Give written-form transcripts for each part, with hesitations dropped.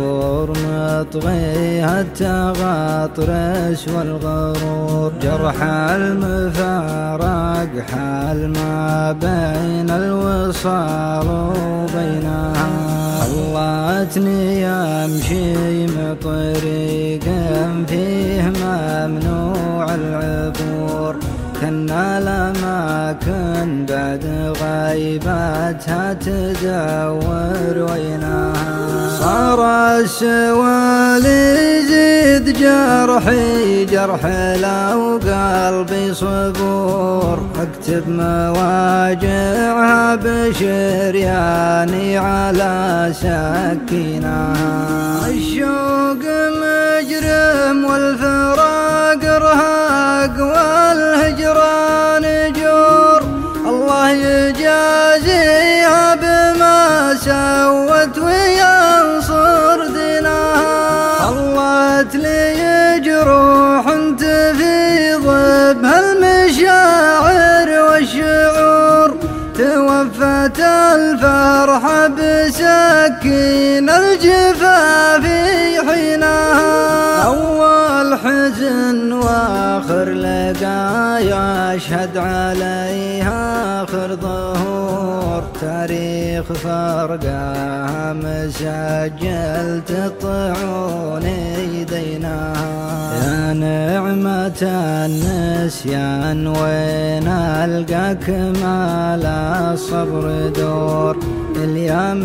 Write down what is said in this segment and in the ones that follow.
الشهور مطغيها التغطرس والغرور، جرح المفارق حال ما بين الوصال وبينها. خلتني امشي بطريق فيه ممنوع العبور، كنا الأماكن بعد غيبتها تدور وينها. صار السوال يزيد جرحي جرح لو قلبي صبور، اكتب مواجعها بشرياني على سكينها. الشوق مجرم والفراق رهاق والهجران جور، الله يجازيها بما سوت وينصر دينها. خلت لي جروح تفيض بها المشاعر والشعور، توفت الفرحة بسكين الجفا في حينها. أول حزن وآخر لقايا أشهد عليها آخر ظهور، تاريخ فرقاها مسجل تطعون يدينها. يا نعمة النسيان وين ألقاك ما لا الصبر دور، اليوم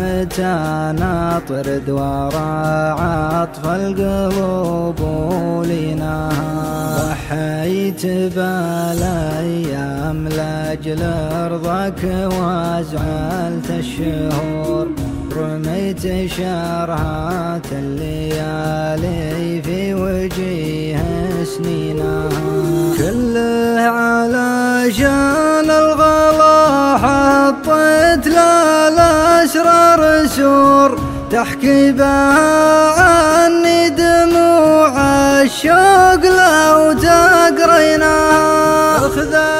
ناطر دوار عطف القلوب ولينها. ضحيت بالايام لاجل رضاك وازعلت الشهور، رميت شرهات الليالي في وجيه سنينها. كله علشان الغلا حطيت للأسرار سور، تحكي بها عني دموع الشوق لو تقرينها.